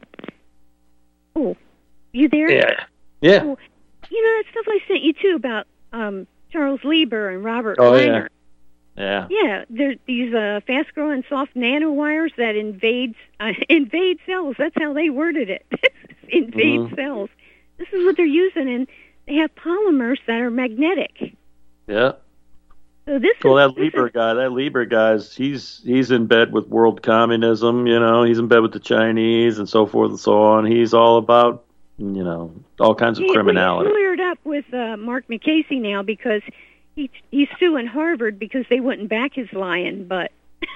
Oh, you there? Yeah. Yeah. Oh, you know that stuff I sent you too about um, Charles Lieber and Robert Oh Langer. yeah. Yeah. Yeah, there's these uh, fast-growing soft nanowires that invades uh, invade cells. That's how they worded it. invade Mhm. cells. This is what they're using, and they have polymers that are magnetic. Yeah. So this Well, is that Lieber guy, that Lieber guy's, he's he's in bed with world communism. You know, he's in bed with the Chinese and so forth and so on. He's all about, you know, all kinds of He- criminality. He's lawyered up with uh, Mark McCasey now because he he's suing Harvard because they wouldn't back his lying. But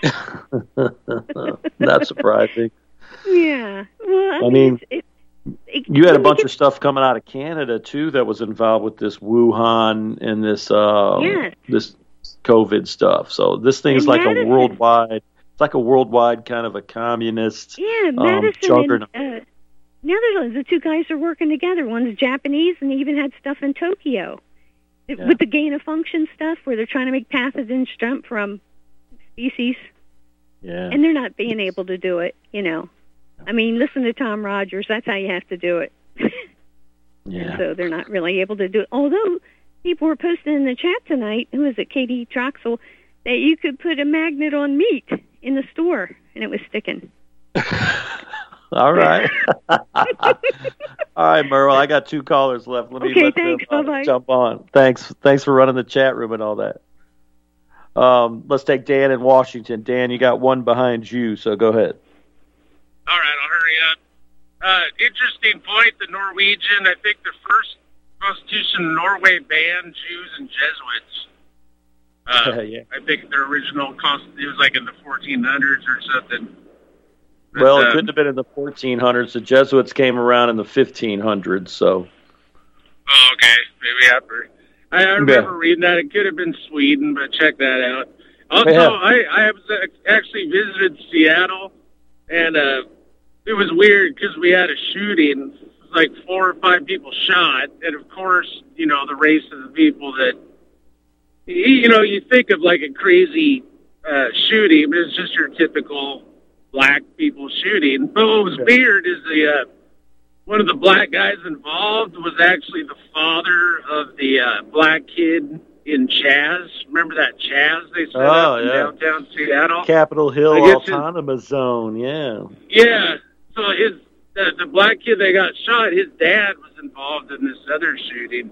Not surprising. yeah, well, I, I mean, it's, it, You had a when bunch get- of stuff coming out of Canada too that was involved with this Wuhan and this uh, Yes. this COVID stuff. So this thing's And like Madison- a worldwide. It's like a worldwide kind of a communist Yeah, um, Madison juggernaut. and uh, Netherlands. The two guys are working together. One's Japanese, and they even had stuff in Tokyo. Yeah. With the gain of function stuff, where they're trying to make pathogens jump from species. Yeah. And they're not being able to do it, you know. I mean, listen to Tom Rogers. That's how you have to do it. Yeah. So they're not really able to do it. Although people were posting in the chat tonight, who was it, Katie Troxel, that you could put a magnet on meat in the store, and it was sticking. All right. All right, Merle, I got two callers left. Let me okay, let thanks. them uh, Bye-bye. jump on. Thanks. Thanks for running the chat room and all that. Um, let's take Dan in Washington. Dan, you got one behind you, so go ahead. All right, I'll hurry up. Uh, interesting point, the Norwegian, I think the first constitution of Norway banned Jews and Jesuits. Uh, yeah. I think their original constitution, it was like in the fourteen hundreds or something. But, Well, it uh, couldn't have been in the fourteen hundreds. The Jesuits came around in the fifteen hundreds, so. Oh, okay. Maybe after. I, I remember Yeah. reading that. It could have been Sweden, but check that out. Also, Yeah. I, I was uh, actually visited Seattle, and uh, it was weird because we had a shooting. It was like four or five people shot, and of course, you know, the race of the people that, you know, you think of like a crazy uh, shooting, but it's just your typical black people shooting. But what was weird is the uh, one of the black guys involved was actually the father of the uh, black kid in Chaz. Remember that Chaz they set Oh, up in yeah. downtown Seattle? Capitol Hill I guess his- Autonomous Zone, yeah. Yeah. So his the, the black kid that got shot, his dad was involved in this other shooting.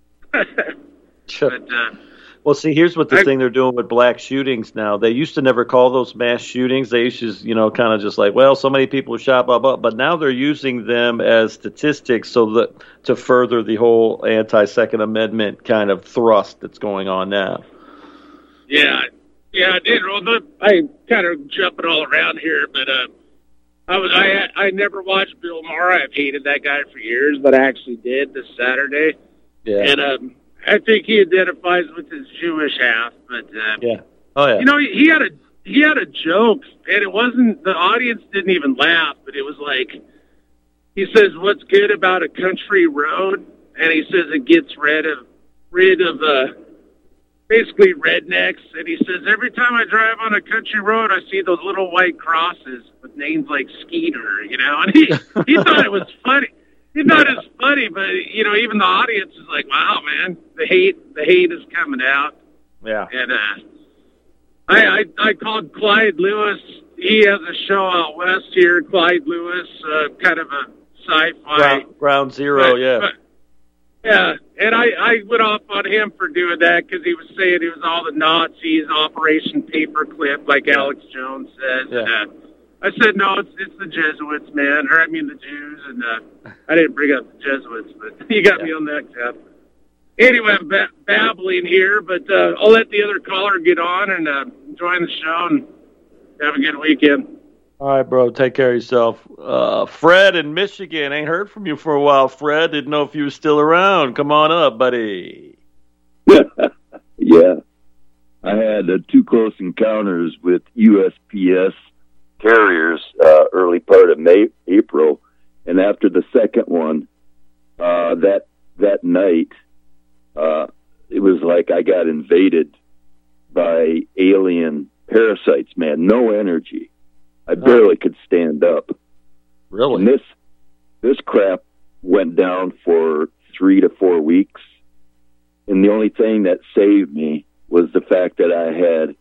but uh, Well, see, here's what the I- thing they're doing with black shootings now. They used to never call those mass shootings. They used to, you know, kind of just like, well, so many people were shot, blah, blah. But now they're using them as statistics so that to further the whole anti-Second Amendment kind of thrust that's going on now. yeah, yeah, I did. Well, the- I kind of jumping all around here, but uh, I was I I never watched Bill Maher. I've hated that guy for years, but I actually did this Saturday. Yeah. And um, I think he identifies with his Jewish half, but uh, Yeah. Oh, yeah. you know, he, he had a he had a joke, and it wasn't the audience didn't even laugh, but it was like he says, "What's good about a country road?" And he says it gets rid of rid of uh, basically rednecks, and he says every time I drive on a country road, I see those little white crosses with names like Skeeter, you know, and he he thought it was funny. He thought it was funny, but you know, even the audience is like, "Wow, man, the hate, the hate is coming out." Yeah. And uh, I, I, I called Clyde Lewis. He has a show out west here. Clyde Lewis, uh, kind of a sci-fi. Ground, ground Zero, But- yeah. but- yeah, and I, I went off on him for doing that because he was saying it was all the Nazis, Operation Paperclip, like Alex Jones says. Yeah. And, uh, I said, no, it's it's the Jesuits, man, or I mean the Jews, and uh, I didn't bring up the Jesuits, but you got me on that cap. Anyway, I'm ba- babbling here, but uh, I'll let the other caller get on and uh, join the show, and have a good weekend. All right, bro. Take care of yourself. Uh, Fred in Michigan. Ain't heard from you for a while, Fred. Didn't know if you were still around. Come on up, buddy. Yeah. I had uh, two close encounters with U S P S carriers uh, early part of May, April, and after the second one, uh, that that night, uh, it was like I got invaded by alien parasites. Man, no energy. I barely could stand up. Really? And this this crap went down for three to four weeks, and the only thing that saved me was the fact that I had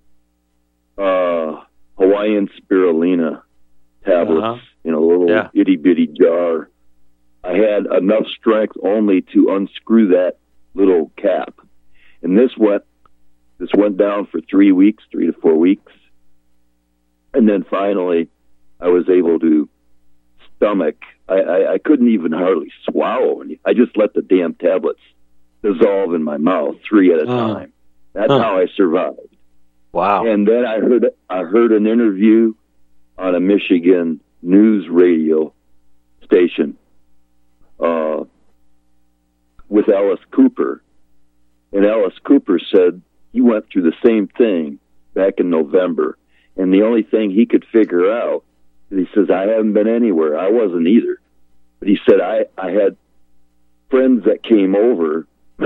uh, Hawaiian spirulina tablets Uh-huh. in a little Yeah. itty bitty jar. I had enough strength only to unscrew that little cap, and this went this went down for three weeks, three to four weeks. And then finally, I was able to stomach. I, I, I couldn't even hardly swallow. any- I just let the damn tablets dissolve in my mouth, three at a Oh. time. That's Huh. how I survived. Wow. And then I heard I heard an interview on a Michigan news radio station uh, with Alice Cooper, and Alice Cooper said he went through the same thing back in November. And the only thing he could figure out, he says, I haven't been anywhere. I wasn't either. But he said, I, I had friends that came over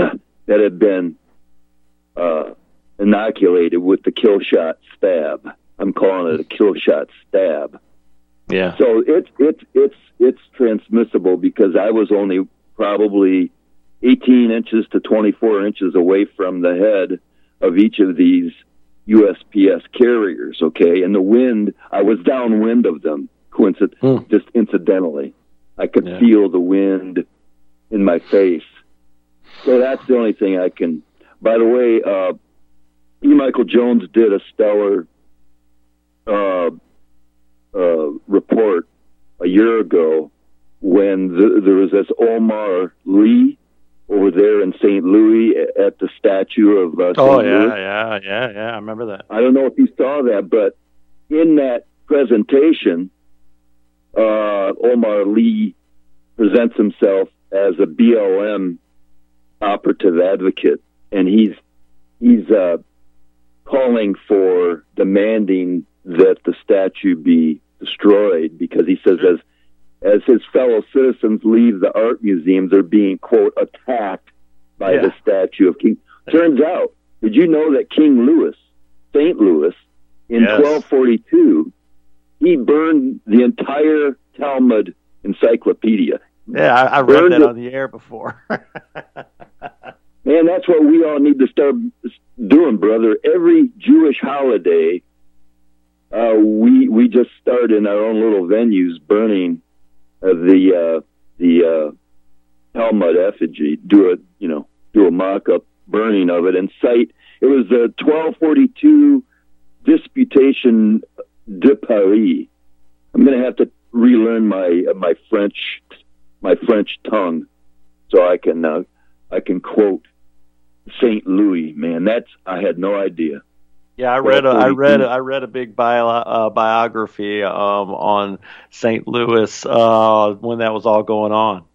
that had been uh, inoculated with the kill shot stab. I'm calling it a kill shot stab. Yeah. So it's it's it's it's transmissible because I was only probably eighteen inches to twenty-four inches away from the head of each of these U S P S carriers. Okay, and the wind, I was downwind of them. Coincident, hmm. just incidentally, I could yeah. feel the wind in my face. So that's the only thing I can. By the way, uh, E. Michael Jones did a stellar uh, uh, report a year ago when the, there was this Omar Lee over there in Saint Louis at the statue of uh, Saint Oh, yeah, Louis. yeah, yeah, yeah. I remember that. I don't know if you saw that, but in that presentation, uh, Omar Lee presents himself as a B L M operative advocate, and he's he's uh, calling for demanding that the statue be destroyed because he says as as his fellow citizens leave the art museum, they're being, quote, attacked by Yeah. the statue of King. Turns out, did you know that King Louis, Saint Louis, in Yes. twelve forty-two, he burned the entire Talmud encyclopedia. Yeah, I, I read Burned that it- on the air before. Man, that's what we all need to start doing, brother. Every Jewish holiday, uh, we we just start in our own little venues burning uh, the uh, the uh, Talmud effigy. Do a you know do a mock-up burning of it and cite. It was the twelve forty-two Disputation de Paris. I'm going to have to relearn my uh, my French my French tongue so I can uh, I can quote Saint Louis. Man, that's I had no idea. Yeah, I read a, I read a, I read a big bio, uh, biography um, on Saint Louis uh, when that was all going on.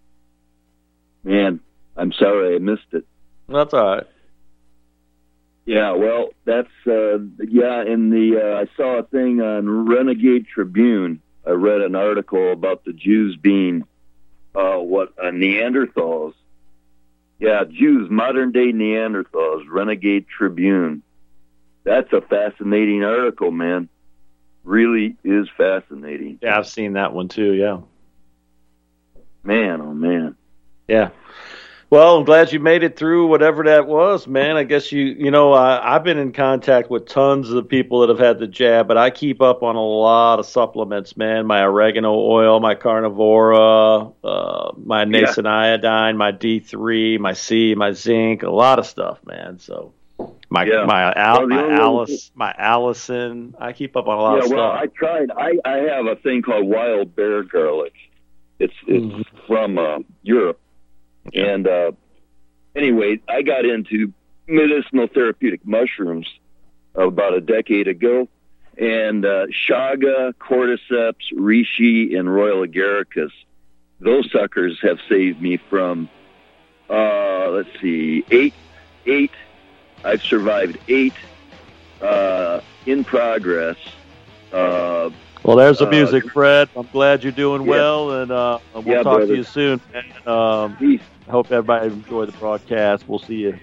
Man, I'm sorry I missed it. That's all right. Yeah, well, that's uh, yeah. In the uh, I saw a thing on Renegade Tribune. I read an article about the Jews being uh, what uh, Neanderthals. Yeah, Jews, modern day Neanderthals. Renegade Tribune. That's a fascinating article, man. Really is fascinating. Yeah, I've seen that one too. Yeah. Man, oh man. Yeah. Well, I'm glad you made it through whatever that was, man. I guess you, you know, I, I've been in contact with tons of people that have had the jab, but I keep up on a lot of supplements, man. My oregano oil, my carnivora, uh, my nascent iodine, my D three, my C, my zinc, a lot of stuff, man. So my Yeah. my Al, Well, the my only- Alice, my Allison, I keep up on a lot yeah, of well, stuff. I tried. I, I have a thing called wild bear garlic. It's it's Mm-hmm. from uh, Europe. And uh, anyway, I got into medicinal therapeutic mushrooms about a decade ago. And uh, Chaga, Cordyceps, Reishi, and Royal Agaricus, those suckers have saved me from, uh, let's see, eight, eight. I've survived eight uh, in progress. Uh, Well, there's the uh, music, Fred. I'm glad you're doing Yeah. well, and uh, we'll Yeah, talk brother. to you soon. And, um, Peace. I hope everybody enjoyed the broadcast. We'll see you.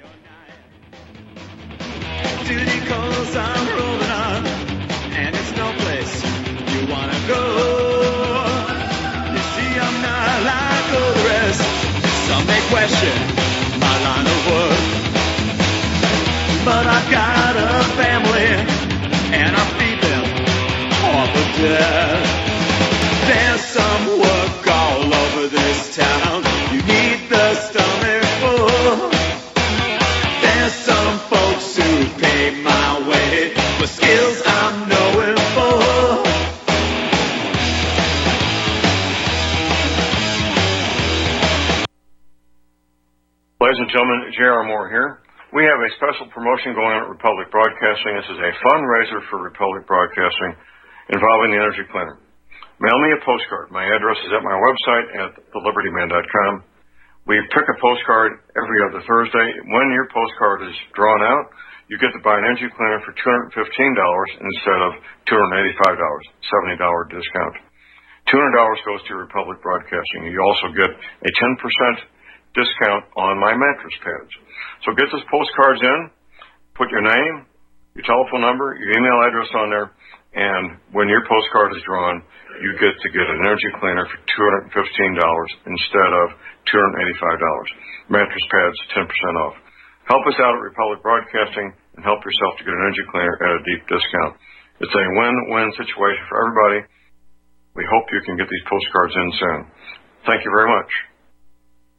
Duty calls, I'm rolling on, and it's no place you wanna go. You see, I'm not like all the rest. Some may question my line of work, but I've got a family, and I feed them off of death. There's some work all over this town. You need the stomach full. There's some folks who pay my way for skills I'm knowing for. Ladies and gentlemen, J R. Moore here. We have a special promotion going on at Republic Broadcasting. This is a fundraiser for Republic Broadcasting involving the Energy Planner. Mail me a postcard. My address is at my website at the liberty man dot com. We pick a postcard every other Thursday. When your postcard is drawn out, you get to buy an Energy Planner for two hundred fifteen dollars instead of two hundred eighty-five dollars, seventy dollars discount. two hundred dollars goes to Republic Broadcasting. You also get a ten percent discount on my mattress pads. So get those postcards in, put your name, your telephone number, your email address on there, and when your postcard is drawn, you get to get an energy cleaner for two hundred fifteen dollars instead of two hundred eighty-five dollars. Mattress pads, ten percent off. Help us out at Republic Broadcasting and help yourself to get an energy cleaner at a deep discount. It's a win-win situation for everybody. We hope you can get these postcards in soon. Thank you very much.